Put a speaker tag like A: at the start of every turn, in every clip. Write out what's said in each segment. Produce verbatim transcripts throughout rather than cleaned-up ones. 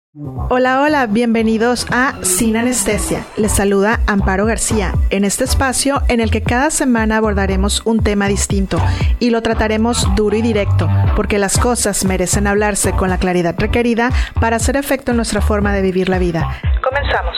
A: Hola, hola, bienvenidos a Sin Anestesia. Les saluda Amparo García, en este espacio en el que cada semana abordaremos un tema distinto y lo trataremos duro y directo, porque las cosas merecen hablarse con la claridad requerida para hacer efecto en nuestra forma de vivir la vida. Comenzamos.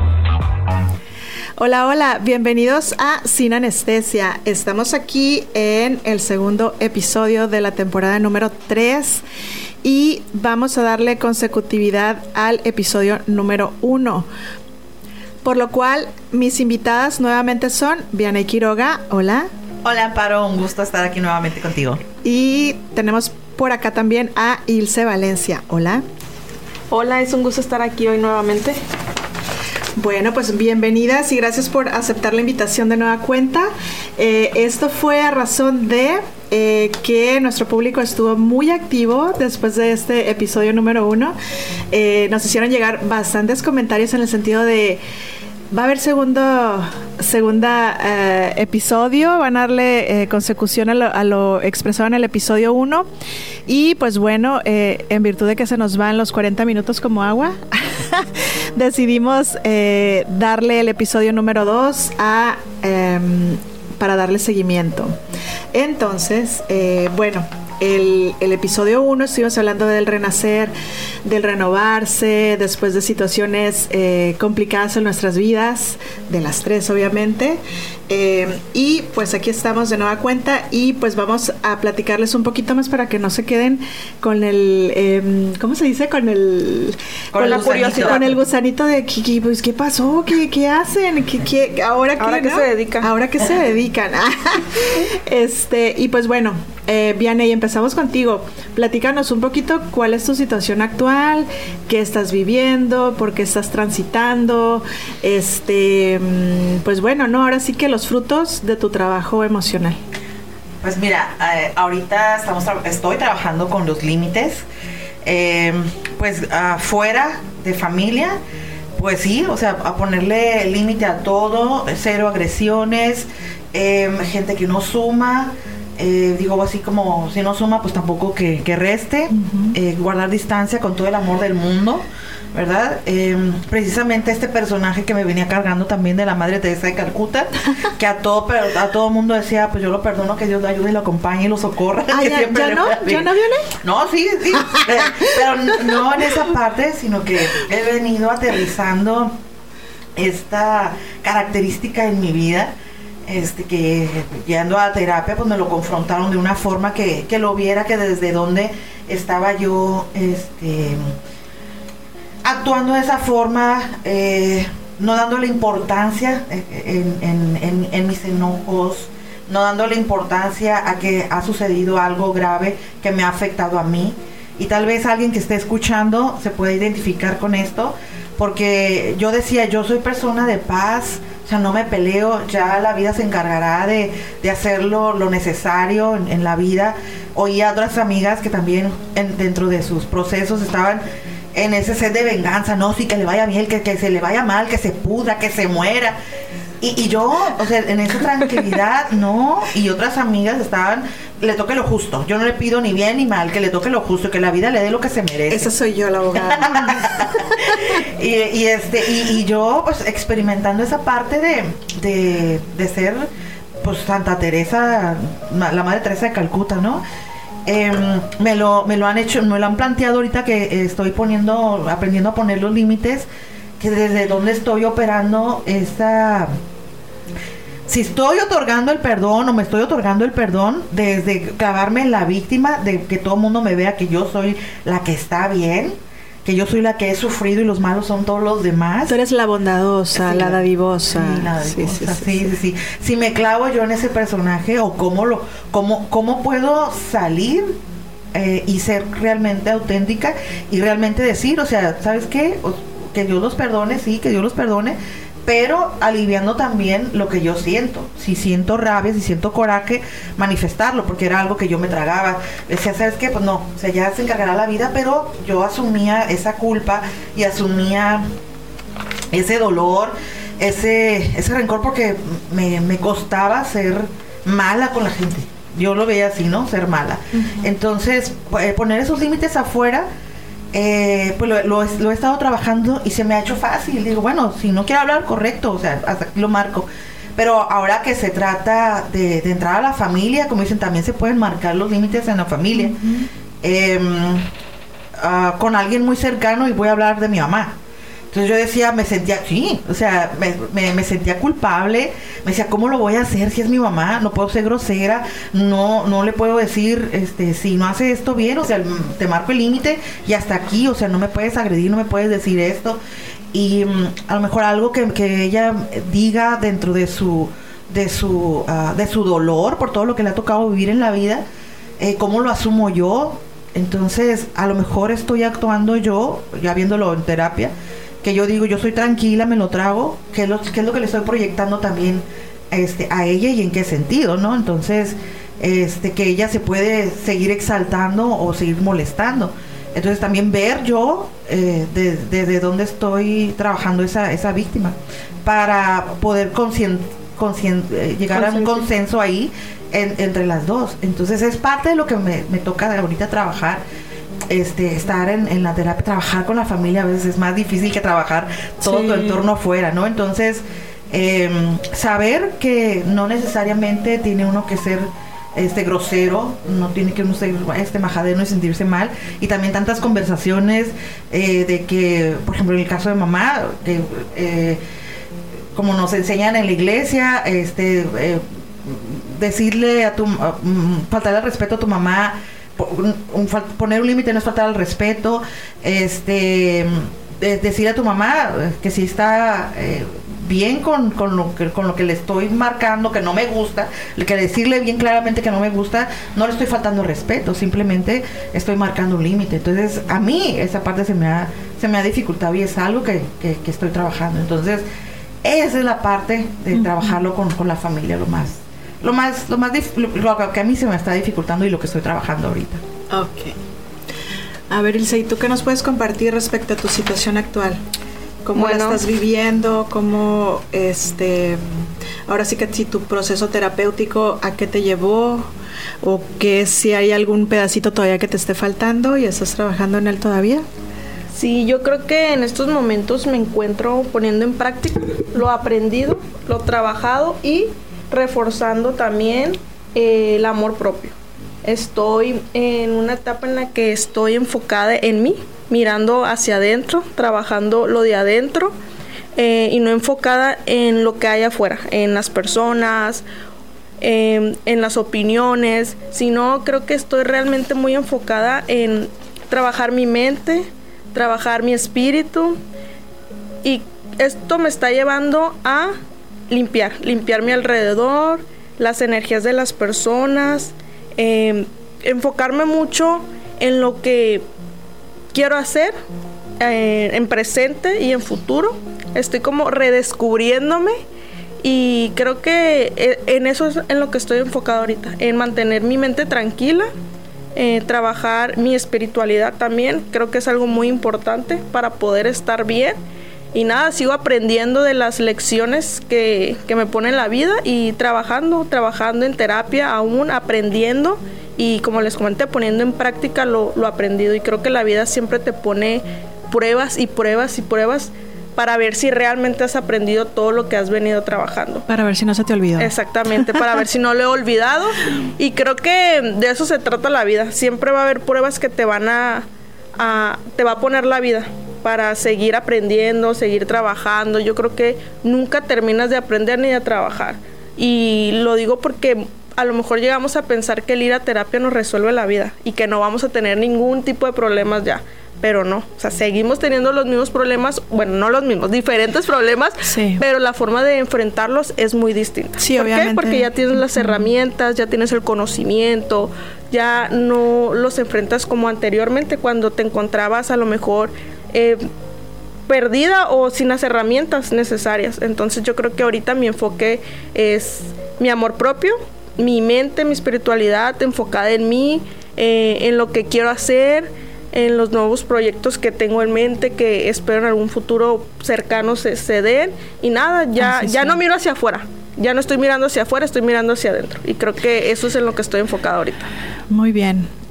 A: Hola, hola, bienvenidos a Sin Anestesia. Estamos aquí en el segundo episodio de la temporada número tres. Y vamos a darle consecutividad al episodio número uno. Por lo cual, mis invitadas nuevamente son Vianey Quiroga. Hola.
B: Hola, Amparo. Un gusto estar aquí nuevamente contigo.
A: Y tenemos por acá también a Ilse Valencia. Hola.
C: Hola, es un gusto estar aquí hoy nuevamente.
A: Bueno, pues bienvenidas y gracias por aceptar la invitación de nueva cuenta. Eh, esto fue a razón de eh, que nuestro público estuvo muy activo después de este episodio número uno. Eh, nos hicieron llegar bastantes comentarios en el sentido de va a haber segundo segunda eh, episodio, van a darle eh, consecución a lo, a lo expresado en el episodio uno y pues bueno, eh, en virtud de que se nos van los cuarenta minutos como agua, decidimos eh, darle el episodio número dos a, eh, para darle seguimiento. Entonces, eh, bueno, El, el episodio uno estuvimos hablando del renacer, del renovarse, después de situaciones eh, complicadas en nuestras vidas, de las tres obviamente, eh, y pues aquí estamos de nueva cuenta y pues vamos a platicarles un poquito más para que no se queden con el, eh, ¿cómo se dice? Con el,
B: con, con la curiosidad,
A: con el gusanito de ¿qué, pues, ¿qué pasó? ¿Qué, qué hacen? ¿Qué, qué, ahora
C: ahora
A: qué,
C: que
A: ¿no?
C: se dedican?
A: Ahora que se dedican. este y pues bueno, eh, Vianey, empezamos contigo. Platícanos un poquito cuál es tu situación actual, qué estás viviendo, por qué estás transitando, este, pues bueno, no, ahora sí que los frutos de tu trabajo emocional.
B: Pues mira, eh, ahorita estamos tra- estoy trabajando con los límites, eh, pues afuera de familia, pues sí, o sea, a ponerle límite a todo, cero agresiones, eh, gente que no suma. Eh, digo así como si no suma pues tampoco que, que reste, uh-huh. eh, guardar distancia con todo el amor del mundo, ¿verdad? Eh, precisamente este personaje que me venía cargando también de la Madre Teresa de Calcuta, que a todo a todo mundo decía, pues yo lo perdono, que Dios lo ayude y lo acompañe y lo socorra.
A: Ah,
B: que
A: ya,
B: siempre
A: ¿ya no? ¿Ya no viene?
B: No, sí, sí, eh, pero no, no en esa parte, sino que he venido aterrizando esta característica en mi vida. Este que yendo a terapia pues me lo confrontaron de una forma que, que lo viera, que desde donde estaba yo este actuando de esa forma, eh, no dándole importancia en, en, en, en mis enojos, no dándole importancia a que ha sucedido algo grave que me ha afectado a mí, y tal vez alguien que esté escuchando se pueda identificar con esto, porque yo decía, yo soy persona de paz, o sea, no me peleo, ya la vida se encargará de, de hacerlo lo necesario en, en la vida. Oía a otras amigas que también en, dentro de sus procesos estaban en ese sed de venganza, no, sí, que le vaya bien, que, que se le vaya mal, que se pudra, que se muera. Y, y yo, o sea, en esa tranquilidad, no, y otras amigas estaban, le toque lo justo, yo no le pido ni bien ni mal, que le toque lo justo, que la vida le dé lo que se merece.
A: Esa soy yo, la abogada.
B: y, y este, y, y yo, pues, experimentando esa parte de, de, de ser, pues, Santa Teresa, la Madre Teresa de Calcuta, ¿no? Eh, me lo, me lo han hecho, me lo han planteado ahorita que estoy poniendo, aprendiendo a poner los límites, que desde donde estoy operando esta, si estoy otorgando el perdón o me estoy otorgando el perdón desde clavarme en la víctima, de que todo el mundo me vea que yo soy la que está bien, que yo soy la que he sufrido y los malos son todos los demás.
A: Tú eres la bondadosa, sí, la dadivosa.
B: Sí, la dadivosa.
A: Sí, sí, sí,
B: sí, sí, sí, sí. Si me clavo yo en ese personaje, o cómo lo, cómo, cómo puedo salir eh, y ser realmente auténtica y realmente decir, o sea, ¿sabes qué? O, que Dios los perdone, sí, que Dios los perdone, pero aliviando también lo que yo siento. Si siento rabia, si siento coraje, manifestarlo, porque era algo que yo me tragaba. Decía, ¿sabes qué? Pues no, o sea, ya se encargará la vida, pero yo asumía esa culpa y asumía ese dolor, ese, ese rencor, porque me, me costaba ser mala con la gente. Yo lo veía así, ¿no? Ser mala. Uh-huh. Entonces, poner esos límites afuera eh, pues lo, lo, lo he estado trabajando y se me ha hecho fácil. Digo, bueno, si no quiero hablar, correcto, o sea, hasta aquí lo marco. Pero ahora que se trata de, de entrar a la familia, como dicen, también se pueden marcar los límites en la familia. Uh-huh. eh, uh, con alguien muy cercano, y voy a hablar de mi mamá. Entonces yo decía, me sentía, sí, o sea, me, me, me sentía culpable. Me decía, ¿cómo lo voy a hacer si es mi mamá? No puedo ser grosera, no no le puedo decir, este, si no hace esto bien, o sea, te marco el límite y hasta aquí, o sea, no me puedes agredir, no me puedes decir esto. Y um, a lo mejor algo que, que ella diga dentro de su de su uh, de su dolor por todo lo que le ha tocado vivir en la vida, eh, ¿cómo lo asumo yo? Entonces, a lo mejor estoy actuando yo, ya viéndolo en terapia, que yo digo, yo soy tranquila, me lo trago, que es lo, que es lo que le estoy proyectando también este, a ella, y en qué sentido, ¿no? Entonces, este, que ella se puede seguir exaltando o seguir molestando. Entonces, también ver yo eh, desde de, de dónde estoy trabajando esa, esa víctima, para poder conscien, conscien, eh, llegar a un consenso ahí en, entre las dos. Entonces, es parte de lo que me, me toca ahorita trabajar. Este, estar en, en la terapia, trabajar con la familia a veces es más difícil que trabajar todo sí. tu entorno afuera, ¿no? Entonces, eh, saber que no necesariamente tiene uno que ser este grosero, no tiene que uno ser este majadero y sentirse mal, y también tantas conversaciones eh, de que, por ejemplo, en el caso de mamá, que eh, como nos enseñan en la iglesia, este eh, decirle a tu, uh, faltarle el respeto a tu mamá, Un, un, poner un límite no es faltar al respeto, este de, decir a tu mamá que si está eh, bien con, con, lo que, con lo que le estoy marcando, que no me gusta, que decirle bien claramente que no me gusta, no le estoy faltando respeto, simplemente estoy marcando un límite. Entonces a mí esa parte se me ha, se me ha dificultado, y es algo que, que, que estoy trabajando. Entonces esa es la parte de uh-huh. trabajarlo con, con la familia, lo más Lo más, lo más dif- lo, lo que a mí se me está dificultando y lo que estoy trabajando ahorita.
A: Ok. A ver, Ilse, ¿y tú qué nos puedes compartir respecto a tu situación actual? ¿Cómo bueno, la estás viviendo? ¿Cómo, este, ahora sí que si tu proceso terapéutico, a qué te llevó? ¿O que si hay algún pedacito todavía que te esté faltando y estás trabajando en él todavía?
C: Sí, yo creo que en estos momentos me encuentro poniendo en práctica lo aprendido, lo trabajado, y reforzando también eh, el amor propio. Estoy en una etapa en la que estoy enfocada en mí, mirando hacia adentro, trabajando lo de adentro, eh, y no enfocada en lo que hay afuera, en las personas, eh, en las opiniones, sino creo que estoy realmente muy enfocada en trabajar mi mente, trabajar mi espíritu, y esto me está llevando a limpiar, limpiar mi alrededor, las energías de las personas, eh, enfocarme mucho en lo que quiero hacer, eh, en presente y en futuro. Estoy como redescubriéndome, y creo que en eso es en lo que estoy enfocada ahorita, en mantener mi mente tranquila, eh, trabajar mi espiritualidad también. Creo que es algo muy importante para poder estar bien. Y nada, sigo aprendiendo de las lecciones que, que me pone la vida, y trabajando, trabajando en terapia, aún aprendiendo, y como les comenté, poniendo en práctica lo, lo aprendido. Y creo que la vida siempre te pone pruebas y pruebas y pruebas para ver si realmente has aprendido todo lo que has venido trabajando.
A: Para ver si no se te olvidó.
C: Exactamente, para ver si no lo he olvidado. Y creo que de eso se trata la vida. Siempre va a haber pruebas que te van a, a te va a poner la vida, para seguir aprendiendo, seguir trabajando. Yo creo que nunca terminas de aprender ni de trabajar. Y lo digo porque a lo mejor llegamos a pensar que el ir a terapia nos resuelve la vida y que no vamos a tener ningún tipo de problemas ya. Pero no, o sea, seguimos teniendo los mismos problemas, bueno, no los mismos, diferentes problemas, sí. Pero la forma de enfrentarlos es muy distinta.
A: Sí,
C: ¿Por
A: obviamente.
C: qué? Porque ya tienes las herramientas, ya tienes el conocimiento, ya no los enfrentas como anteriormente, cuando te encontrabas a lo mejor Eh, perdida o sin las herramientas necesarias. Entonces yo creo que ahorita mi enfoque es mi amor propio, mi mente, mi espiritualidad enfocada en mí, eh, en lo que quiero hacer, en los nuevos proyectos que tengo en mente, que espero en algún futuro cercano se, se den. Y nada, ya, ah, sí, ya sí. no miro hacia afuera, ya no estoy mirando hacia afuera, estoy mirando hacia adentro, y creo que eso es en lo que estoy enfocada ahorita.
A: Muy bien.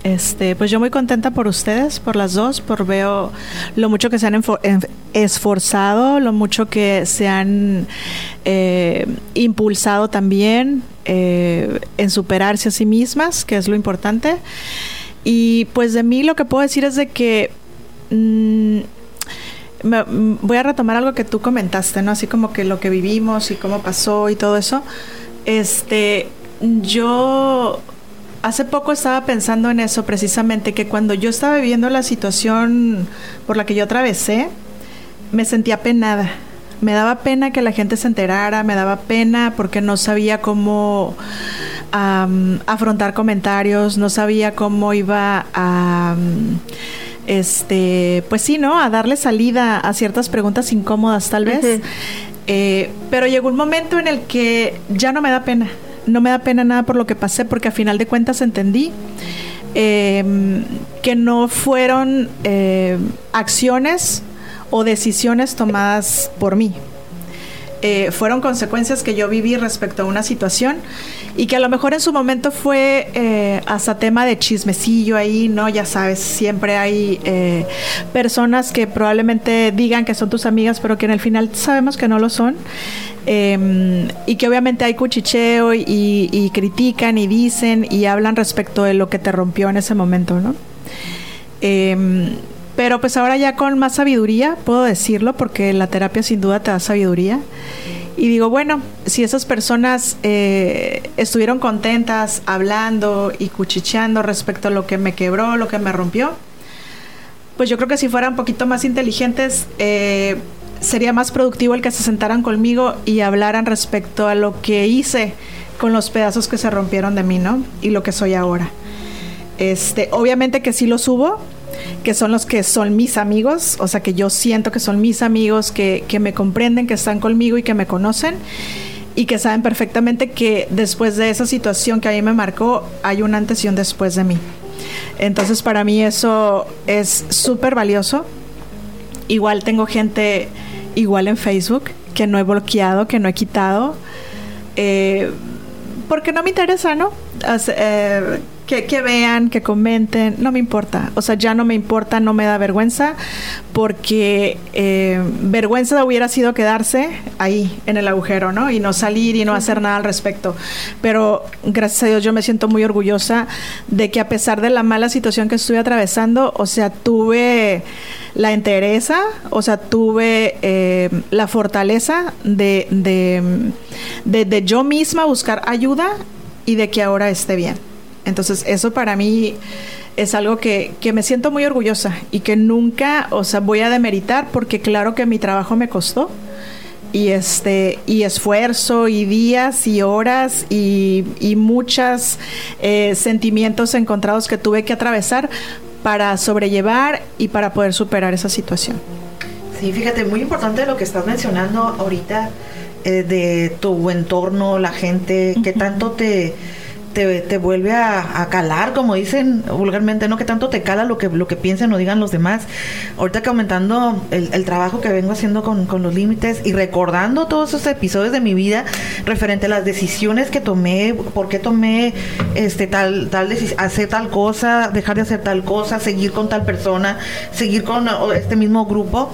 A: Este, pues yo muy contenta por ustedes, por las dos, por veo lo mucho que se han enfo- en- esforzado, lo mucho que se han eh, impulsado también eh, en superarse a sí mismas, que es lo importante. Y pues de mí lo que puedo decir es de que mmm, me, voy a retomar algo que tú comentaste, ¿no? Así como que lo que vivimos y cómo pasó y todo eso. Este, yo hace poco estaba pensando en eso precisamente, que cuando yo estaba viviendo la situación por la que yo atravesé, me sentía penada. Me daba pena que la gente se enterara, me daba pena porque no sabía cómo um, afrontar comentarios, no sabía cómo iba a, um, este, pues sí, ¿no? A darle salida a ciertas preguntas incómodas tal vez. Uh-huh. Eh, pero llegó un momento en el que ya no me da pena. No me da pena nada por lo que pasé, porque a final de cuentas entendí eh, que no fueron eh, acciones o decisiones tomadas por mí. Eh, fueron consecuencias que yo viví respecto a una situación y que a lo mejor en su momento fue eh, hasta tema de chismecillo ahí, ¿no? Ya sabes, siempre hay eh, personas que probablemente digan que son tus amigas, pero que en el final sabemos que no lo son. Eh, y que obviamente hay cuchicheo y, y critican y dicen y hablan respecto de lo que te rompió en ese momento, ¿no? Eh, pero pues ahora ya con más sabiduría puedo decirlo, porque la terapia sin duda te da sabiduría. Y digo, bueno, si esas personas eh, estuvieron contentas hablando y cuchicheando respecto a lo que me quebró, lo que me rompió, pues yo creo que si fueran un poquito más inteligentes, eh, sería más productivo el que se sentaran conmigo y hablaran respecto a lo que hice con los pedazos que se rompieron de mí, ¿no? Y lo que soy ahora. Este, obviamente que sí los hubo, que son los que son mis amigos, o sea que yo siento que son mis amigos, que, que me comprenden, que están conmigo y que me conocen y que saben perfectamente que después de esa situación que a mí me marcó, hay un antes y un después de mí. Entonces para mí eso es súper valioso. Igual tengo gente igual en Facebook que no he bloqueado, que no he quitado, eh, porque no me interesa, ¿no? O sea, eh, que, que vean, que comenten, no me importa. O sea, ya no me importa, no me da vergüenza, porque eh, vergüenza hubiera sido quedarse ahí en el agujero, ¿no? Y no salir y no hacer nada al respecto. Pero gracias a Dios yo me siento muy orgullosa de que a pesar de la mala situación que estuve atravesando, o sea, tuve la entereza, o sea, tuve eh, la fortaleza de, de, de, de yo misma buscar ayuda y de que ahora esté bien. Entonces, eso para mí es algo que, que me siento muy orgullosa y que nunca, o sea, voy a demeritar, porque claro que mi trabajo me costó y este y esfuerzo y días y horas y, y muchos eh, sentimientos encontrados que tuve que atravesar para sobrellevar y para poder superar esa situación.
B: Sí, fíjate, muy importante lo que estás mencionando ahorita, eh, de tu entorno, la gente, uh-huh. que tanto te... Te, te vuelve a, a calar, como dicen vulgarmente, ¿no? Que tanto te cala lo que lo que piensen o digan los demás. Ahorita comentando el, el trabajo que vengo haciendo con, con los límites y recordando todos esos episodios de mi vida referente a las decisiones que tomé, por qué tomé este tal tal decis- hacer tal cosa, dejar de hacer tal cosa, seguir con tal persona, seguir con este mismo grupo.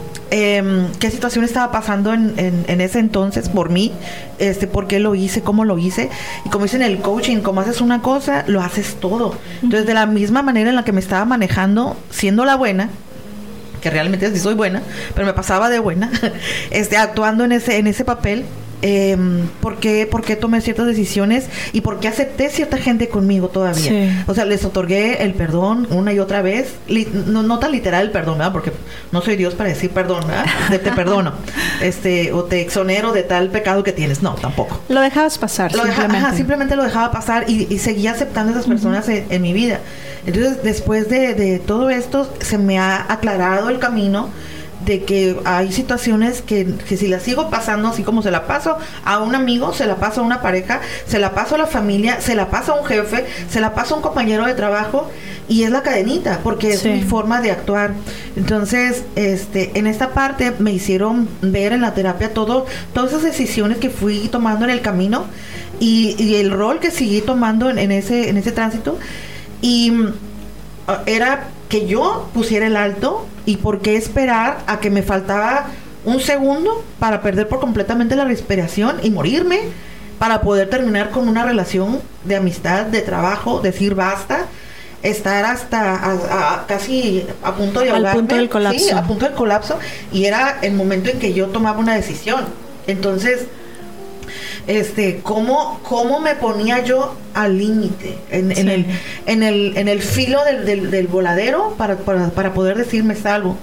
B: Eh, qué situación estaba pasando en, en, en ese entonces por mí, este, por qué lo hice, cómo lo hice. Y como dicen en el coaching, como haces una cosa, lo haces todo. Entonces, de la misma manera en la que me estaba manejando, siendo la buena, que realmente sí soy buena, pero me pasaba de buena, este, actuando en ese, en ese papel, eh, ¿por qué, por qué tomé ciertas decisiones y por qué acepté cierta gente conmigo todavía? Sí. O sea, les otorgué el perdón una y otra vez, Li- no, no tan literal el perdón, ¿verdad? Porque no soy Dios para decir perdón, ¿verdad? De, te perdono, este, o te exonero de tal pecado que tienes. No, tampoco.
A: Lo dejabas pasar,
B: lo
A: simplemente.
B: Deja, ajá, simplemente lo dejaba pasar y, y seguía aceptando a esas personas uh-huh. en, en mi vida. Entonces, después de, de todo esto, se me ha aclarado el camino de que hay situaciones que, que si las sigo pasando así como se la paso a un amigo, se la paso a una pareja, se la paso a la familia, se la paso a un jefe, se la paso a un compañero de trabajo, y es la cadenita, porque sí. es mi forma de actuar. Entonces, este, en esta parte me hicieron ver en la terapia todo, todas esas decisiones que fui tomando en el camino y, y el rol que seguí tomando en, en ese, en ese tránsito. Y uh, era que yo pusiera el alto, y por qué esperar a que me faltaba un segundo para perder por completamente la respiración y morirme, para poder terminar con una relación de amistad, de trabajo, decir basta, estar hasta a, a, casi a punto de ahogarme.
C: Al punto del colapso.
B: Sí, a punto del colapso, y era el momento en que yo tomaba una decisión. Entonces, este, cómo, cómo me ponía yo al límite, en, sí. en el, en el, en el filo del, del, del voladero para, para, para poder decirme salvo.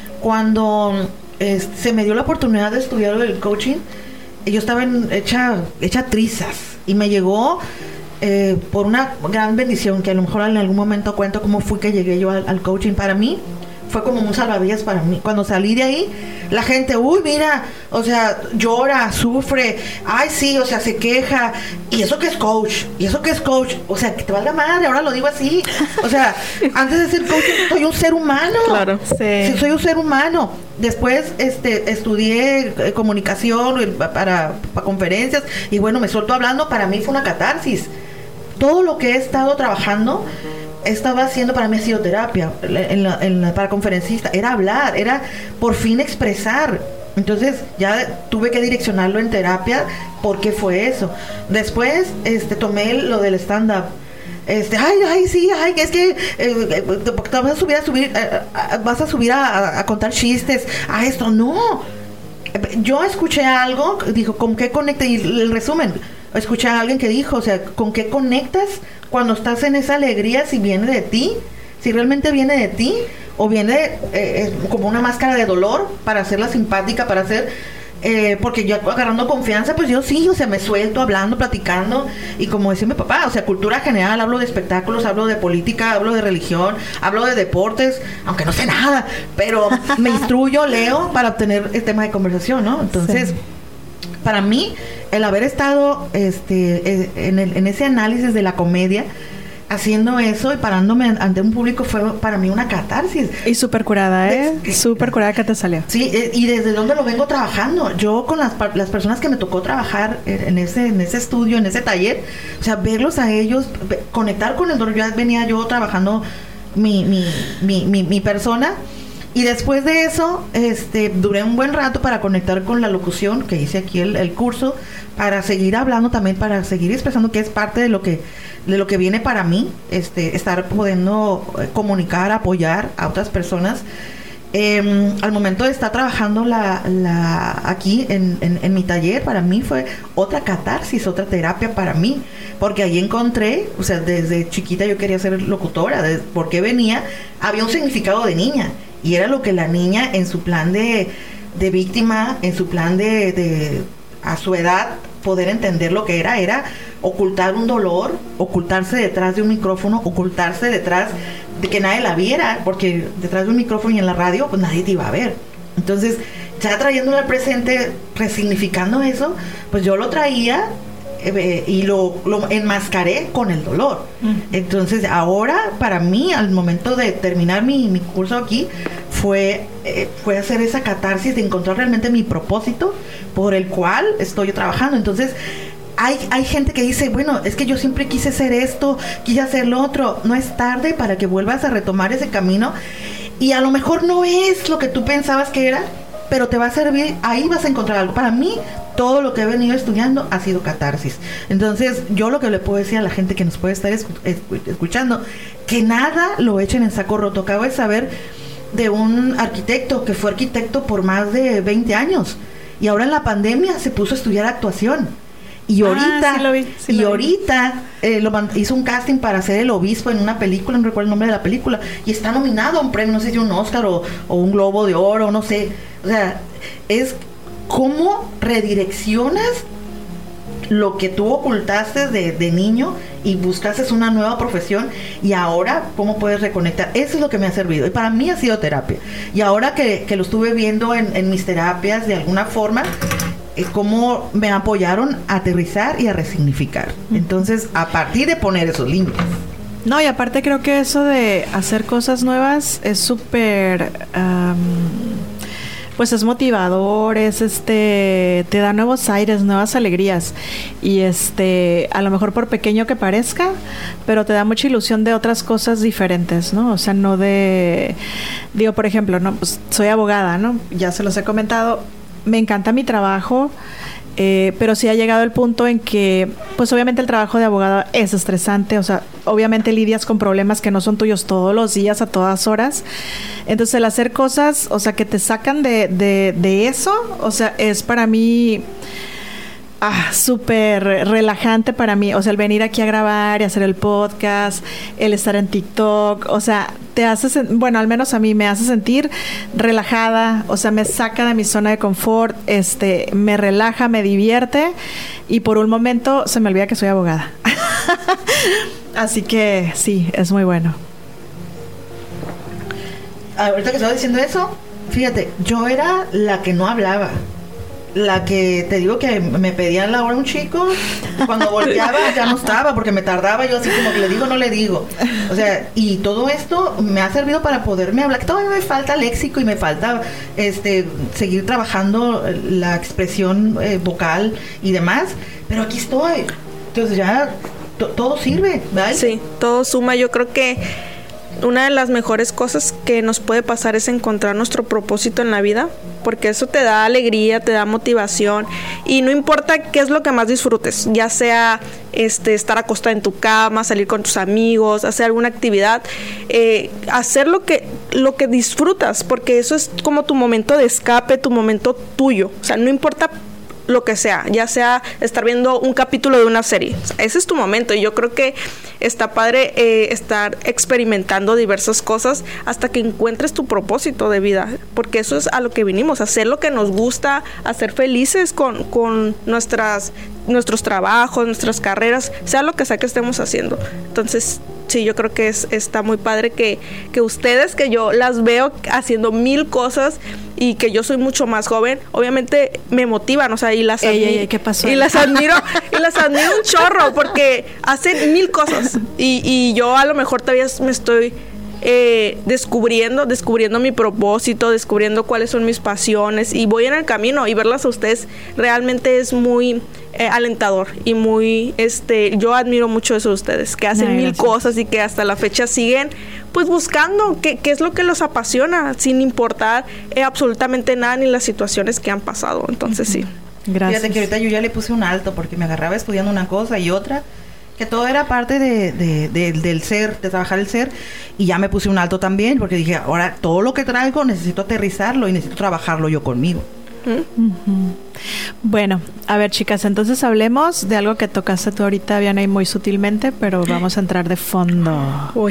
B: Cuando eh, se me dio la oportunidad de estudiar el coaching, yo estaba en, hecha, hecha trizas, y me llegó eh, por una gran bendición, que a lo mejor en algún momento cuento cómo fue que llegué yo al, al coaching. Para mí fue como un salvavidas para mí. Cuando salí de ahí, la gente, uy, mira, o sea, llora, sufre, ay, sí, o sea, se queja, y eso que es coach, y eso que es coach, o sea, que te valga madre, ahora lo digo así, o sea, antes de ser coach, soy un ser humano,
C: claro,
B: sí, sí soy un ser humano. Después, este, estudié eh, comunicación para, para conferencias, y bueno, me suelto hablando. Para mí fue una catarsis. Todo lo que he estado trabajando, estaba haciendo, para mí ha sido terapia, en la, en la, para conferencista, era hablar, era por fin expresar. Entonces ya tuve que direccionarlo en terapia. ¿Por qué fue eso? Después este, tomé lo del stand-up. Este, ay, ay, sí, ay, es que eh, te vas a subir a subir, eh, vas a subir a, a contar chistes, a esto, no. Yo escuché algo, dijo, ¿con qué conecta? Y el resumen, escuché a alguien que dijo, o sea, ¿con qué conectas cuando estás en esa alegría? Si viene de ti, si realmente viene de ti, o viene eh, como una máscara de dolor para hacerla simpática, para hacer, eh, porque yo agarrando confianza, pues yo sí, o sea, me suelto hablando, platicando, y como decía mi papá, o sea, cultura general, hablo de espectáculos, hablo de política, hablo de religión, hablo de deportes, aunque no sé nada, pero me instruyo, leo para obtener el tema de conversación, ¿no? Entonces, sí. Para mí, el haber estado este, en, el, en ese análisis de la comedia, haciendo eso y parándome ante un público, fue para mí una catarsis.
A: Y súper curada, ¿eh? Súper curada que te salió.
B: Sí, y desde dónde lo vengo trabajando. Yo con las, las personas que me tocó trabajar en ese, en ese estudio, en ese taller, o sea, verlos a ellos, conectar con el dolor. Ya venía yo trabajando mi, mi, mi, mi, mi persona. Y después de eso, este, duré un buen rato para conectar con la locución, que hice aquí el, el curso, para seguir hablando también, para seguir expresando, que es parte de lo que, de lo que viene para mí, este, estar pudiendo comunicar, apoyar a otras personas. Eh, al momento de estar trabajando la, la, aquí en, en, en mi taller, para mí fue otra catarsis, otra terapia para mí, porque ahí encontré, o sea, desde chiquita yo quería ser locutora, desde, porque venía, había un significado de niña, y era lo que la niña en su plan de, de víctima, en su plan de, de a su edad, poder entender lo que era, era ocultar un dolor, ocultarse detrás de un micrófono, ocultarse detrás de que nadie la viera, porque detrás de un micrófono y en la radio, pues nadie te iba a ver. Entonces, ya trayéndolo al presente, resignificando eso, pues yo lo traía eh, y lo, lo enmascaré con el dolor. Mm. Entonces, ahora, para mí, al momento de terminar mi, mi curso aquí, fue, eh, fue hacer esa catarsis de encontrar realmente mi propósito por el cual estoy trabajando. Entonces, Hay, hay gente que dice, bueno, es que yo siempre quise hacer esto, quise hacer lo otro. No es tarde para que vuelvas a retomar ese camino. Y a lo mejor no es lo que tú pensabas que era, pero te va a servir, ahí vas a encontrar algo. Para mí, todo lo que he venido estudiando ha sido catarsis. Entonces, yo lo que le puedo decir a la gente que nos puede estar escu- escuchando, que nada lo echen en saco roto. Acabo de saber de un arquitecto que fue arquitecto por más de veinte años. Y ahora en la pandemia se puso a estudiar actuación. Y ahorita,
A: ah, sí lo vi, sí
B: y
A: lo
B: ahorita eh, lo man- hizo un casting para ser el obispo en una película, no recuerdo el nombre de la película, y está nominado a un premio, no sé si un Oscar o, o un Globo de Oro, no sé. O sea, es cómo redireccionas lo que tú ocultaste de, de niño y buscaste una nueva profesión, y ahora cómo puedes reconectar. Eso es lo que me ha servido, y para mí ha sido terapia. Y ahora que, que lo estuve viendo en, en mis terapias de alguna forma, cómo me apoyaron a aterrizar y a resignificar. Entonces, a partir de poner esos límites.
A: No, y aparte creo que eso de hacer cosas nuevas es súper... Um, pues es motivador, es este, te da nuevos aires, nuevas alegrías. Y este, a lo mejor por pequeño que parezca, pero te da mucha ilusión de otras cosas diferentes, ¿no? O sea, no de, digo, por ejemplo, no, pues soy abogada, ¿no? Ya se los he comentado, me encanta mi trabajo. Eh, pero sí ha llegado el punto en que, pues obviamente el trabajo de abogado es estresante, o sea, obviamente lidias con problemas que no son tuyos todos los días, a todas horas. Entonces el hacer cosas, o sea, que te sacan de, de, de eso, o sea, es para mí ah, súper relajante para mí. O sea, el venir aquí a grabar y hacer el podcast, el estar en TikTok, o sea, te hace, bueno, al menos a mí me hace sentir relajada, o sea, me saca de mi zona de confort, este, me relaja, me divierte y por un momento se me olvida que soy abogada. Así que sí, es muy bueno.
B: Ahorita que estaba diciendo eso, fíjate, yo era la que no hablaba. La que te digo que me pedían la hora un chico, cuando volteaba ya no estaba porque me tardaba, yo así como que le digo, no le digo. O sea, y todo esto me ha servido para poderme hablar. Todavía me falta léxico y me falta este seguir trabajando la expresión eh, vocal y demás, pero aquí estoy. Entonces ya to- todo sirve, ¿verdad?
C: Sí, todo suma. Yo creo que una de las mejores cosas que nos puede pasar es encontrar nuestro propósito en la vida, porque eso te da alegría, te da motivación y no importa qué es lo que más disfrutes, ya sea este estar acostada en tu cama, salir con tus amigos, hacer alguna actividad, eh, hacer lo que lo que disfrutas, porque eso es como tu momento de escape, tu momento tuyo. O sea, no importa lo que sea, ya sea estar viendo un capítulo de una serie, ese es tu momento. Y yo creo que está padre eh, estar experimentando diversas cosas hasta que encuentres tu propósito de vida, porque eso es a lo que vinimos, hacer lo que nos gusta, a ser felices con, con nuestras, nuestros trabajos, nuestras carreras, sea lo que sea que estemos haciendo. Entonces sí, yo creo que es, está muy padre que, que ustedes, que yo las veo haciendo mil cosas y que yo soy mucho más joven, obviamente me motivan, o sea, y las
A: ey,
C: admi-
A: ey, ey, ¿qué pasó?
C: Y las admiro, y las admiro un chorro, porque hacen mil cosas. Y, y yo a lo mejor todavía me estoy eh, descubriendo, descubriendo mi propósito, descubriendo cuáles son mis pasiones, y voy en el camino, y verlas a ustedes realmente es muy eh, alentador y muy, este, yo admiro mucho eso de ustedes, que hacen
A: Ay,
C: mil
A: gracias.
C: cosas y que hasta la fecha siguen pues buscando qué, qué es lo que los apasiona, sin importar eh, absolutamente nada ni las situaciones que han pasado. Entonces sí.
A: Gracias.
B: Fíjate que ahorita yo ya le puse un alto porque me agarraba estudiando una cosa y otra, que todo era parte de, de, de- del ser, de trabajar el ser, y ya me puse un alto también porque dije, ahora todo lo que traigo necesito aterrizarlo y necesito trabajarlo yo conmigo.
A: Ujú. Bueno, a ver, chicas, entonces hablemos de algo que tocaste tú ahorita, Vianey, muy sutilmente, pero vamos a entrar de fondo.
C: Uy.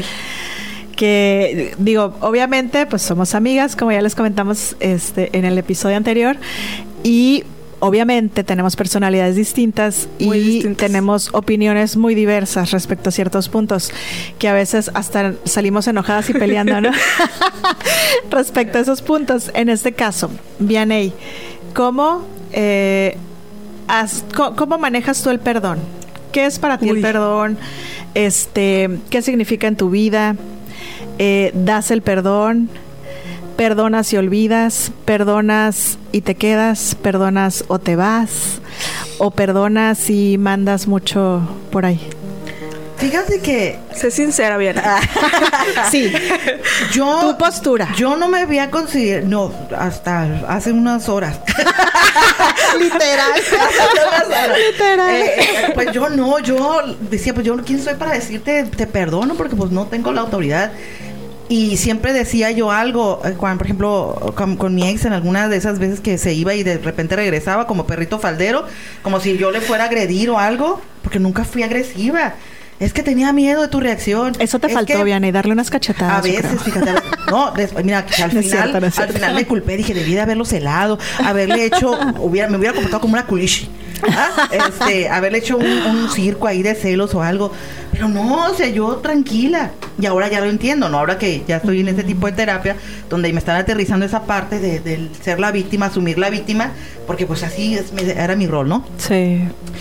A: Que digo, obviamente, pues somos amigas, como ya les comentamos este en el episodio anterior, y obviamente tenemos personalidades distintas
C: Muy
A: y
C: distintas.
A: tenemos opiniones muy diversas respecto a ciertos puntos, que a veces hasta salimos enojadas y peleando, ¿no? Respecto a esos puntos. En este caso, Vianey, ¿cómo, eh, has- co- ¿cómo manejas tú el perdón? ¿Qué es para ti
C: Uy.
A: el perdón? Este, ¿qué significa en tu vida? Eh, ¿das el perdón? ¿Perdonas y olvidas? ¿Perdonas y te quedas? ¿Perdonas o te vas? ¿O perdonas y mandas mucho por ahí?
B: Fíjate que
C: Sé sincera, bien.
A: Sí,
B: yo...
A: tu postura.
B: Yo no me había considerado, no, hasta hace unas horas.
A: Literal. Literal.
B: Eh, eh, pues yo no, yo decía, pues yo quién soy para decirte te perdono, porque pues no tengo la autoridad. Y siempre decía yo algo, eh, cuando, por ejemplo, con, con mi ex, en algunas de esas veces que se iba y de repente regresaba como perrito faldero, como si yo le fuera a agredir o algo, porque nunca fui agresiva. Es que tenía miedo de tu reacción.
A: Eso te
B: Es
A: faltó,
B: que
A: Vianey, darle unas cachetadas.
B: a
A: yo
B: veces,
A: creo.
B: fíjate, a veces- no, después, mira, que al
A: No es
B: final,
A: cierto, no es
B: al
A: cierto.
B: final me culpé, dije, debí de haberlos helado, haberle hecho, hubiera, me hubiera comportado como una culichi, ¿ah? este, haberle hecho un, un circo ahí de celos o algo, Pero no, o sea, yo tranquila. Y ahora ya lo entiendo, ¿no? Ahora que ya estoy en ese tipo de terapia, donde me están aterrizando esa parte de, de ser la víctima, asumir la víctima, porque pues así es, era mi rol, ¿no?
A: Sí.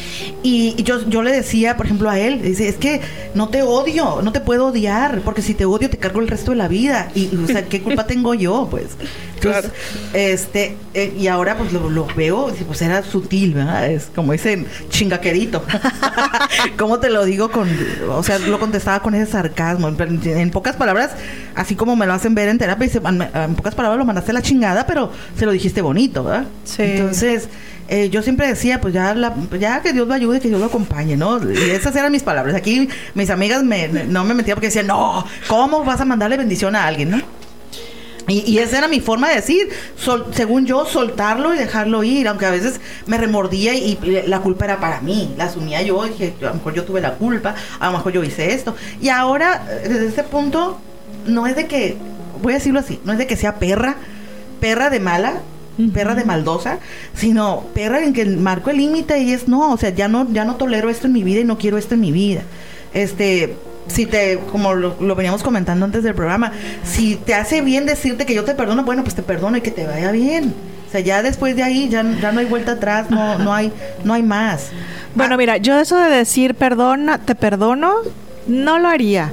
B: Y yo, yo le decía, por ejemplo, a él, dice, es que no te odio, no te puedo odiar, porque si te odio te cargo el resto de la vida. Y, o sea, ¿qué culpa tengo yo? Pues. Entonces, claro. este, eh, y ahora pues lo, lo veo, pues era sutil, ¿verdad? Es como dicen, chingaquerito. ¿Cómo te lo digo con, o sea, lo contestaba con ese sarcasmo, en, en pocas palabras, así como me lo hacen ver en terapia, dice, en pocas palabras lo mandaste a la chingada, pero se lo dijiste bonito, ¿verdad?
A: Sí.
B: Entonces, Eh, yo siempre decía, pues ya la, ya que Dios lo ayude, que Dios lo acompañe, ¿no? Y esas eran mis palabras. Aquí mis amigas me, no me metían porque decían, no, ¿cómo vas a mandarle bendición a alguien, no? Y, y esa era mi forma de decir, sol, según yo, soltarlo y dejarlo ir, aunque a veces me remordía y, y la culpa era para mí, la asumía yo, dije, a lo mejor yo tuve la culpa, a lo mejor yo hice esto. Y ahora, desde este punto, no es de que, voy a decirlo así, no es de que sea perra, perra de mala, perra de maldosa, sino perra en que marco el límite y es no, o sea, ya no, ya no tolero esto en mi vida y no quiero esto en mi vida. Este, si te, como lo, lo veníamos comentando antes del programa, si te hace bien decirte que yo te perdono, bueno, pues te perdono y que te vaya bien. O sea, ya después de ahí ya, ya no hay vuelta atrás, no, no hay, no hay más.
A: Bueno, ah, mira, yo eso de decir perdona, te perdono, no lo haría.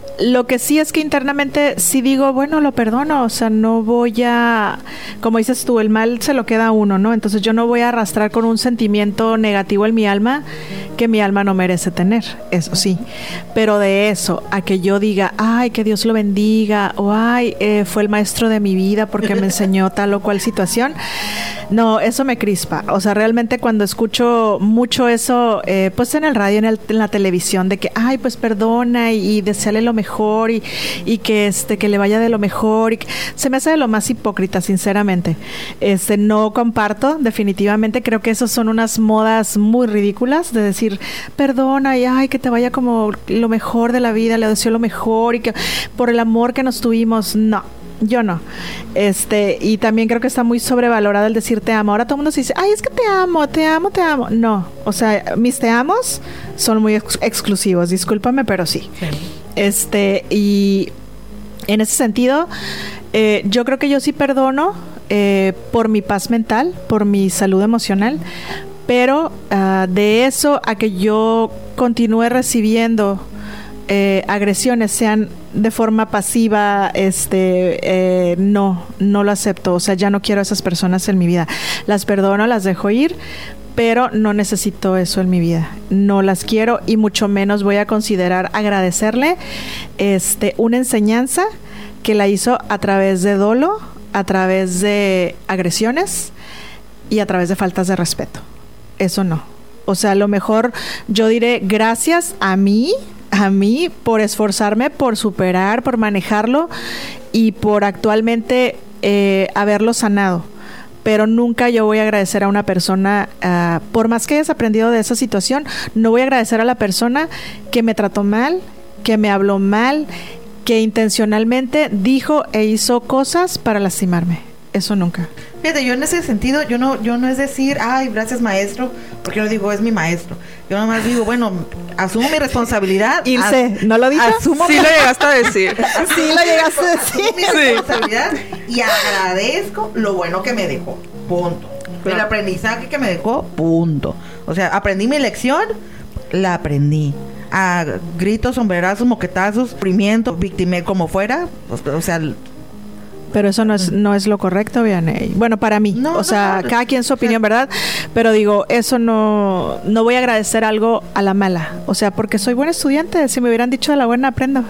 A: Lo que sí es que internamente sí digo, bueno, lo perdono, o sea, no voy a, como dices tú, el mal se lo queda a uno, ¿no? Entonces yo no voy a arrastrar con un sentimiento negativo en mi alma que mi alma no merece tener, eso sí. Pero de eso, a que yo diga, ay, que Dios lo bendiga, o ay, eh, fue el maestro de mi vida porque me enseñó tal o cual situación, no, eso me crispa. O sea, realmente cuando escucho mucho eso, eh, pues en el radio, en, el, en la televisión, de que, ay, pues perdona y, y deseale lo mejor, mejor y, y que este que le vaya de lo mejor y que, se me hace de lo más hipócrita, sinceramente. Este no comparto, definitivamente creo que esos son unas modas muy ridículas de decir perdona y ay que te vaya como lo mejor de la vida, le deseo lo mejor y que por el amor que nos tuvimos, no. Yo no. Este, y también creo que está muy sobrevalorado el decir te amo. Ahora todo el mundo se dice, ay, es que te amo, te amo, te amo. No, o sea, mis te amos son muy ex- exclusivos, discúlpame, pero sí. sí. Este, y en ese sentido, eh, yo creo que yo sí perdono eh, por mi paz mental, por mi salud emocional, pero uh, de eso a que yo continúe recibiendo Eh, agresiones sean de forma pasiva, este, eh, no, no lo acepto. O sea, ya no quiero a esas personas en mi vida. Las perdono, las dejo ir, pero no necesito eso en mi vida. No las quiero y mucho menos voy a considerar agradecerle este, una enseñanza que la hizo a través de dolo, a través de agresiones y a través de faltas de respeto. Eso no. O sea, a lo mejor yo diré gracias a mí, a mí por esforzarme, por superar, por manejarlo y por actualmente eh, haberlo sanado. Pero nunca yo voy a agradecer a una persona, uh, por más que hayas aprendido de esa situación, no voy a agradecer a la persona que me trató mal, que me habló mal, que intencionalmente dijo e hizo cosas para lastimarme. Eso nunca.
B: Fíjate, yo en ese sentido, yo no, yo no es decir, ay, gracias maestro, porque yo no digo, es mi maestro. Yo nomás digo, bueno, asumo mi responsabilidad.
A: Ilse,
B: as-
A: ¿no lo dije?
B: Asumo
C: sí
B: mi...
C: lo llegaste a decir.
A: Sí lo llegaste a decir.
B: Asumo mi responsabilidad y agradezco lo bueno que me dejó. Punto. Claro. El aprendizaje que me dejó, punto. O sea, aprendí mi lección, la aprendí. A gritos, sombrerazos, moquetazos, sufrimiento, victimé como fuera, o, o sea...
A: Pero eso no es no es lo correcto, Vianey. Bueno, para mí. No, o sea, no, no, cada quien su opinión, ¿verdad? Pero digo, eso no... No voy a agradecer algo a la mala. O sea, porque soy buen estudiante. Si me hubieran dicho de la buena, aprendo.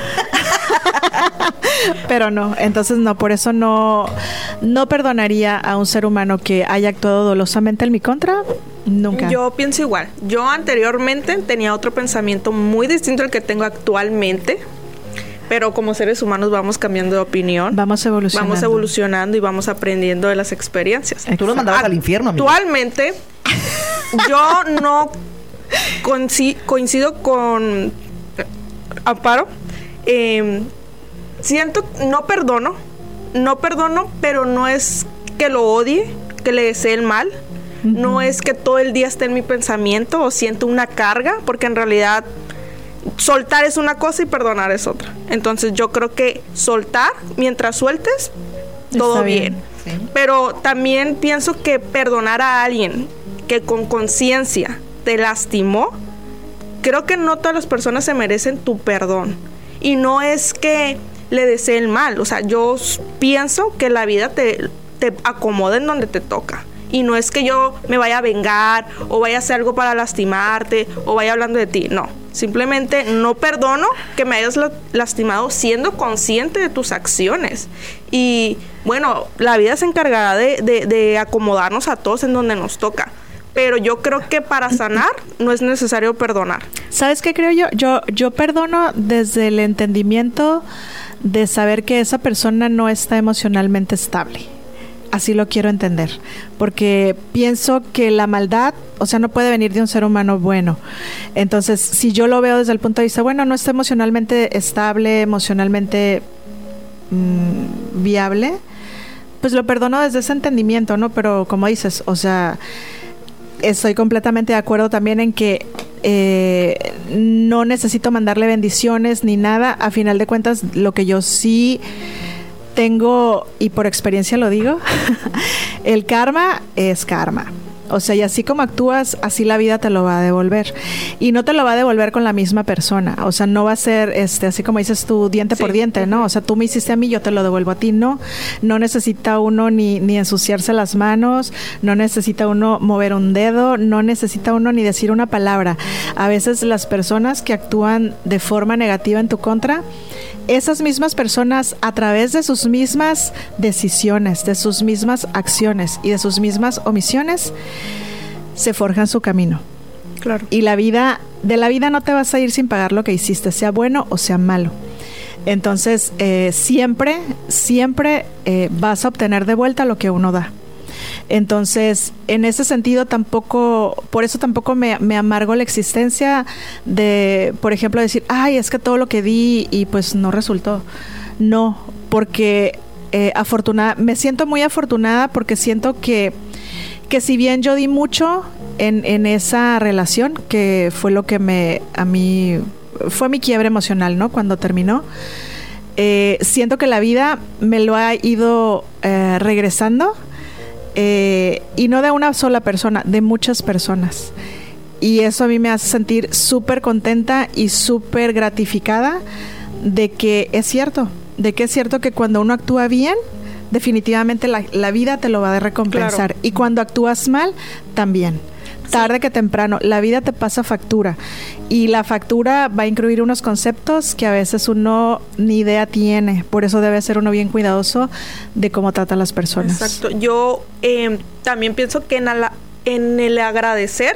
A: Pero no. Entonces, no. Por eso no... No perdonaría a un ser humano que haya actuado dolosamente en mi contra. Nunca.
C: Yo pienso igual. Yo anteriormente tenía otro pensamiento muy distinto al que tengo actualmente. Pero como seres humanos vamos cambiando de opinión.
A: Vamos evolucionando.
C: Vamos evolucionando y vamos aprendiendo de las experiencias.
B: Tú los mandabas al infierno, amigo.
C: Actualmente, yo no coincido, coincido con Amparo. Eh, siento, no perdono. No perdono, pero no es que lo odie, que le desee el mal. Uh-huh. No es que todo el día esté en mi pensamiento o siento una carga, porque en realidad... soltar es una cosa y perdonar es otra. Entonces yo creo que soltar, mientras sueltes, todo
A: Está
C: bien.
A: bien.
B: Sí.
C: Pero también pienso que perdonar a alguien que con conciencia te lastimó, creo que no todas las personas se merecen tu perdón. Y no es que le desee el mal. O sea, yo pienso que la vida te, te acomoda en donde te toca. Y no es que yo me vaya a vengar o vaya a hacer algo para lastimarte o vaya hablando de ti. No, simplemente no perdono que me hayas la- lastimado siendo consciente de tus acciones. Y bueno, la vida se encargará de, de, de acomodarnos a todos en donde nos toca. Pero yo creo que para sanar no es necesario perdonar.
A: ¿Sabes qué creo yo? Yo, yo perdono desde el entendimiento de saber que esa persona no está emocionalmente estable. Así lo quiero entender, porque pienso que la maldad, o sea, no puede venir de un ser humano bueno. Entonces, si yo lo veo desde el punto de vista, bueno, no está emocionalmente estable, emocionalmente mmm, viable, pues lo perdono desde ese entendimiento, ¿no? Pero como dices, o sea, estoy completamente de acuerdo también en que eh, no necesito mandarle bendiciones ni nada. A final de cuentas, lo que yo sí tengo, y por experiencia lo digo, el karma es karma. O sea, y así como actúas, así la vida te lo va a devolver. Y no te lo va a devolver con la misma persona. O sea, no va a ser, este, así como dices tú, diente
C: Sí.
A: por diente, ¿no? O sea, tú me hiciste a mí, yo te lo devuelvo a ti. No, no necesita uno ni, ni ensuciarse las manos, no necesita uno mover un dedo, no necesita uno ni decir una palabra. A veces las personas que actúan de forma negativa en tu contra, esas mismas personas, a través de sus mismas decisiones, de sus mismas acciones y de sus mismas omisiones, se forjan su camino.
C: Claro.
A: Y la vida, de la vida no te vas a ir sin pagar lo que hiciste, sea bueno o sea malo. Entonces, eh, siempre, siempre eh, vas a obtener de vuelta lo que uno da. Entonces, en ese sentido tampoco, por eso tampoco me, me amargo la existencia de, por ejemplo, decir, ay, es que todo lo que di y pues no resultó. No, porque eh, afortunada, me siento muy afortunada porque siento que, que si bien yo di mucho en, en esa relación, que fue lo que me, a mí, fue mi quiebre emocional, ¿no? Cuando terminó, eh, siento que la vida me lo ha ido eh, regresando. Eh, y no de una sola persona, de muchas personas. Y eso a mí me hace sentir súper contenta y súper gratificada de que es cierto, de que es cierto que cuando uno actúa bien, definitivamente la, la vida te lo va a recompensar.
C: Claro.
A: Y cuando actúas mal, también. Tarde que temprano, la vida te pasa factura. Y la factura va a incluir unos conceptos que a veces uno ni idea tiene. Por eso debe ser uno bien cuidadoso de cómo trata a las personas.
C: Exacto. Yo eh, también pienso que en, ala- en el agradecer,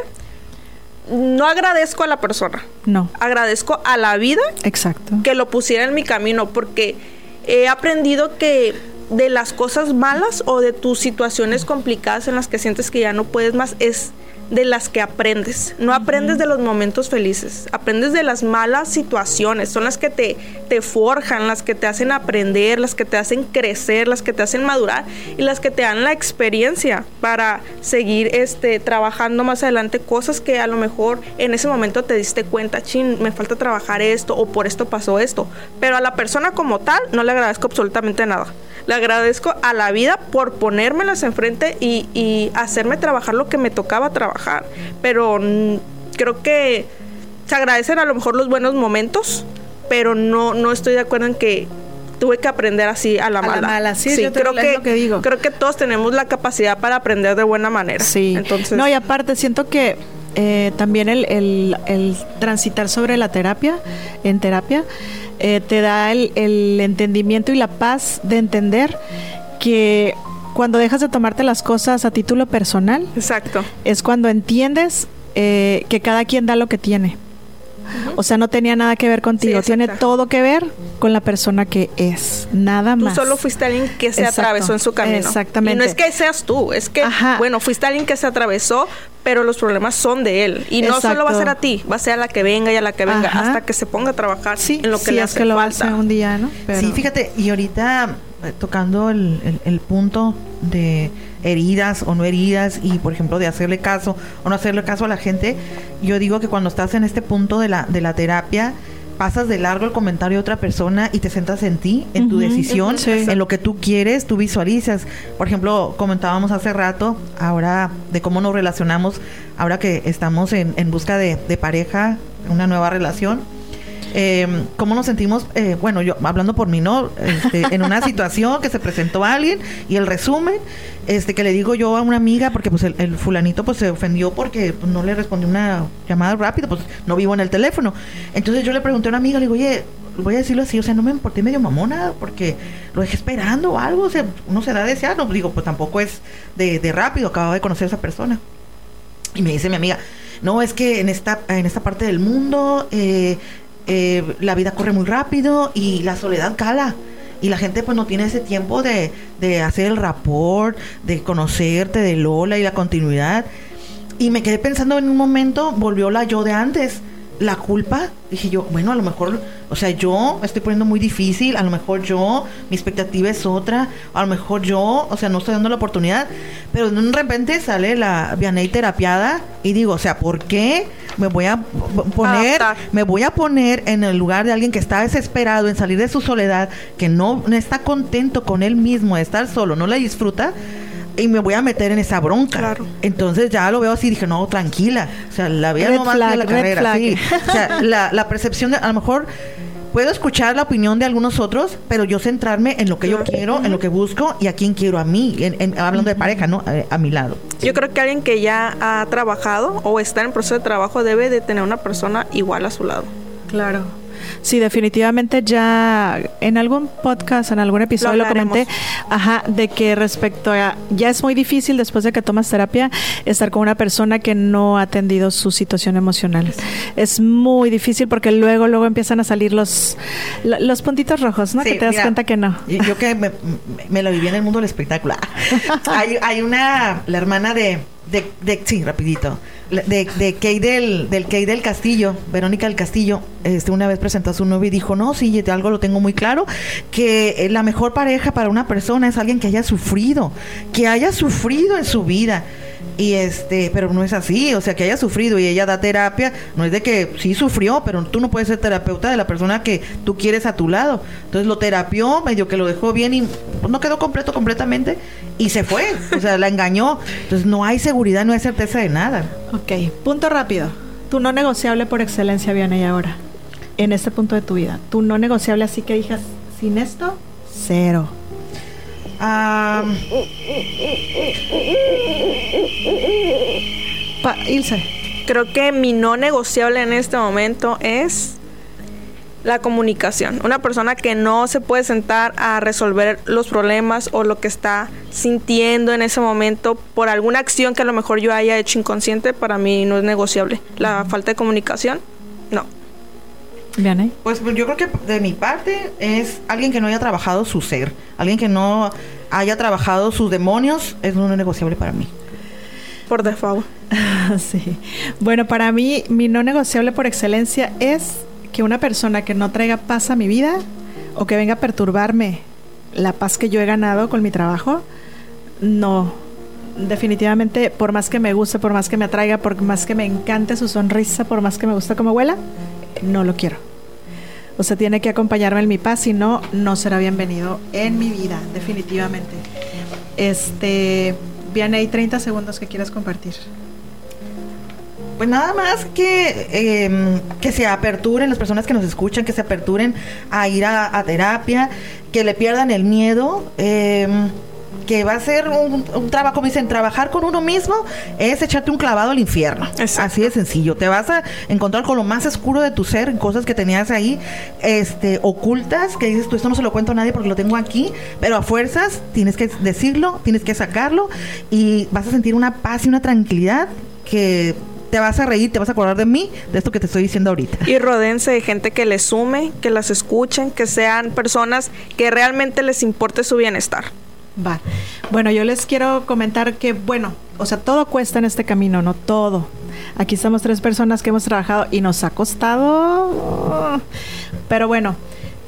C: no agradezco a la persona,
A: No,
C: agradezco a la vida
A: exacto.
C: que lo pusiera en mi camino, porque he aprendido que de las cosas malas o de tus situaciones complicadas en las que sientes que ya no puedes más, es de las que aprendes. No aprendes de los momentos felices, aprendes de las malas situaciones. Son las que te, te forjan, las que te hacen aprender, las que te hacen crecer, las que te hacen madurar y las que te dan la experiencia para seguir este, trabajando más adelante cosas que a lo mejor en ese momento te diste cuenta, chin, me falta trabajar esto o por esto pasó esto. Pero a la persona como tal no le agradezco absolutamente nada. Le agradezco a la vida por ponérmelas enfrente y, y hacerme trabajar lo que me tocaba trabajar. Pero mm, creo que se agradecen a lo mejor los buenos momentos, pero no, no estoy de acuerdo en que tuve que aprender así a la
A: A la
C: mala.
A: mala, sí, yo te-
C: creo
A: es
C: que,
A: lo que digo.
C: creo que todos tenemos la capacidad para aprender de buena manera.
A: Sí.
C: Entonces,
A: No, y aparte siento que eh, también el, el, el transitar sobre la terapia, en terapia, eh, te da el, el entendimiento y la paz de entender que cuando dejas de tomarte las cosas a título personal,
C: exacto.
A: es cuando entiendes eh, que cada quien da lo que tiene. O sea, no tenía nada que ver contigo,
C: Sí,
A: tiene
C: exacto.
A: todo que ver con la persona que es, nada
C: Tú
A: más.
C: solo fuiste alguien que se
A: Exacto,
C: atravesó en su camino.
A: exactamente.
C: Y no es que seas tú, es que,
A: Ajá.
C: bueno, fuiste alguien que se atravesó, pero los problemas son de él. Y no solo va a ser a ti, va a ser a la que venga y a la que venga,
A: Ajá.
C: hasta que se ponga a trabajar
A: Sí,
C: en lo que
A: sí,
C: le
A: es
C: hace
A: que lo
C: falta.
A: hace un día, ¿no? Pero-
B: Sí, fíjate, y ahorita eh, tocando el, el- el punto de heridas o no heridas, y por ejemplo de hacerle caso o no hacerle caso a la gente. Yo digo que cuando estás en este punto de la, de la terapia, pasas de largo el comentario de otra persona y te centras en ti, en uh-huh, tu decisión, sí. en lo que tú quieres, tú visualizas. Por ejemplo, comentábamos hace rato, ahora de cómo nos relacionamos, ahora que estamos en, en busca de, de pareja, una nueva relación. Eh, ¿Cómo nos sentimos? Eh, bueno, yo hablando por mí, ¿no? Este, en una situación que se presentó a alguien y el resumen, este, que le digo yo a una amiga, porque pues el, el fulanito pues se ofendió porque pues, no le respondió una llamada rápido, pues no vivo en el teléfono. Entonces yo le pregunté a una amiga, le digo, oye, voy a decirlo así, o sea, no me importé medio mamona porque lo dejé esperando o algo, o sea, uno se da a desear, no, digo, pues tampoco es de, de rápido, acabo de conocer a esa persona. Y me dice mi amiga, no, es que en esta, en esta parte del mundo, eh, Eh, la vida corre muy rápido y la soledad cala y la gente pues no tiene ese tiempo de, de hacer el rapport, de conocerte, de Lola y la continuidad. Y me quedé pensando en un momento, volvió la yo de antes, la culpa. Dije yo, bueno, a lo mejor, o sea, yo me estoy poniendo muy difícil, a lo mejor yo, mi expectativa es otra, a lo mejor yo, o sea, no estoy dando la oportunidad, pero de repente sale la Vianey terapiada y digo, o sea, ¿por qué me voy a poner, ah, me voy a poner en el lugar de alguien que está desesperado en salir de su soledad, que no, no está contento con él mismo de estar solo, no la disfruta? Y me voy a meter en esa bronca. Claro. Entonces ya lo veo así, dije, no, tranquila. O sea, la vida no más que la carrera. Sí. O sea, la, la percepción de, a lo mejor puedo escuchar la opinión de algunos otros, pero yo centrarme en lo que yo quiero, uh-huh. en lo que busco y a quién quiero a mí, en, en, hablando uh-huh. de pareja, ¿no? A, a mi lado.
C: Yo creo que alguien que ya ha trabajado o está en proceso de trabajo debe de tener una persona igual a su lado.
A: Claro. Sí, definitivamente ya en algún podcast, en algún episodio lo, lo comenté, ajá, de que respecto a, ya es muy difícil después de que tomas terapia estar con una persona que no ha atendido su situación emocional. Es muy difícil porque luego, luego empiezan a salir los, los puntitos rojos, ¿no? Sí, que te das mira, cuenta que no.
B: Yo que me, me lo viví en el mundo del espectáculo. hay, hay una, la hermana de, de, de sí, rapidito, de, de Kay del, del Kay del Castillo, Verónica del Castillo, este, una vez presentó a su novio y dijo, no, sí, algo lo tengo muy claro, que la mejor pareja para una persona es alguien que haya sufrido, que haya sufrido en su vida. Y este, pero no es así, o sea, que haya sufrido y ella da terapia, no es de que sí sufrió, pero tú no puedes ser terapeuta de la persona que tú quieres a tu lado. Entonces lo terapió, medio que lo dejó bien y pues, no quedó completo completamente y se fue, o sea, la engañó. Entonces no hay seguridad, no hay certeza de nada.
A: Ok, punto rápido. Tu no negociable por excelencia, Vianey, ahora, en este punto de tu vida. Tu no negociable, así que digas, sin esto, cero.
B: Um,
A: pa, Ilse.
C: Creo que mi no negociable en este momento es la comunicación. Una persona que no se puede sentar a resolver los problemas o lo que está sintiendo en ese momento por alguna acción que a lo mejor yo haya hecho inconsciente, para mí no es negociable. La falta de comunicación, no.
A: Vianey.
B: Pues yo creo que de mi parte es alguien que no haya trabajado su ser, alguien que no haya trabajado sus demonios, es no negociable para mí.
C: Por default.
A: Sí. Bueno, para mí mi no negociable por excelencia es que una persona que no traiga paz a mi vida o que venga a perturbarme la paz que yo he ganado con mi trabajo, no. Definitivamente, por más que me guste, por más que me atraiga, por más que me encante su sonrisa, por más que me guste cómo huela, no lo quiero. O sea, tiene que acompañarme en mi paz, si no, no será bienvenido en mi vida, definitivamente. Este, Vianey, treinta segundos que quieras compartir.
B: Pues nada más que eh, que se aperturen las personas que nos escuchan, que se aperturen a ir a, a terapia, que le pierdan el miedo, eh, que va a ser un, un trabajo, como dicen, trabajar con uno mismo es echarte un clavado al infierno. Exacto. Así de sencillo. Te vas a encontrar con lo más oscuro de tu ser, cosas que tenías ahí este, ocultas, que dices tú, esto no se lo cuento a nadie porque lo tengo aquí, pero a fuerzas tienes que decirlo, tienes que sacarlo y vas a sentir una paz y una tranquilidad que te vas a reír, te vas a acordar de mí, de esto que te estoy diciendo ahorita.
C: Y rodéense de gente que les sume, que las escuchen, que sean personas que realmente les importe su bienestar.
A: Va. Bueno, yo les quiero comentar que, bueno, o sea, todo cuesta en este camino, no todo. Aquí estamos tres personas que hemos trabajado y nos ha costado. Pero bueno,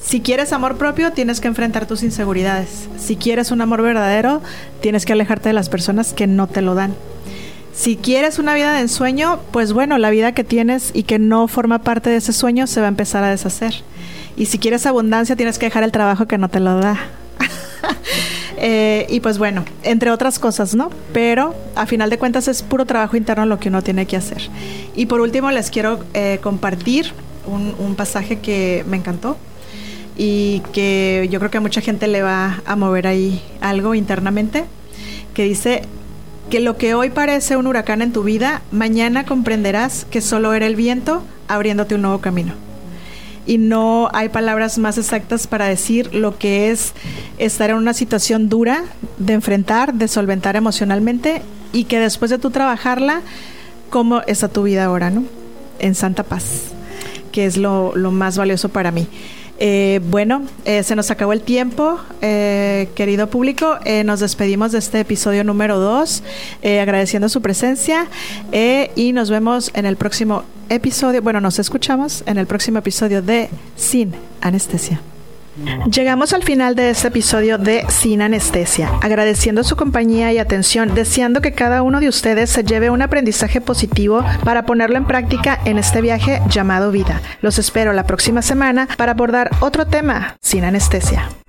A: Si quieres amor propio, tienes que enfrentar tus inseguridades. Si quieres un amor verdadero, tienes que alejarte de las personas que no te lo dan. Si quieres una vida de ensueño, pues bueno, la vida que tienes y que no forma parte de ese sueño se va a empezar a deshacer. Y si quieres abundancia, tienes que dejar el trabajo que no te lo da. eh, y pues bueno, entre otras cosas, ¿no? Pero a final de cuentas es puro trabajo interno lo que uno tiene que hacer. Y por último les quiero eh, compartir un, un pasaje que me encantó y que yo creo que a mucha gente le va a mover ahí algo internamente, que dice que lo que hoy parece un huracán en tu vida, mañana comprenderás que solo era el viento abriéndote un nuevo camino. Y no hay palabras más exactas para decir lo que es estar en una situación dura de enfrentar, de solventar emocionalmente, y que después de tú trabajarla, cómo está tu vida ahora, ¿no? En santa paz, que es lo, lo más valioso para mí. Eh, bueno, eh, se nos acabó el tiempo, eh, querido público. Eh, nos despedimos de este episodio número dos, eh, agradeciendo su presencia, eh, y nos vemos en el próximo episodio. Bueno, nos escuchamos en el próximo episodio de Sin Anestesia. Llegamos al final de este episodio de Sin Anestesia, agradeciendo su compañía y atención, deseando que cada uno de ustedes se lleve un aprendizaje positivo para ponerlo en práctica en este viaje llamado vida. Los espero la próxima semana para abordar otro tema sin anestesia.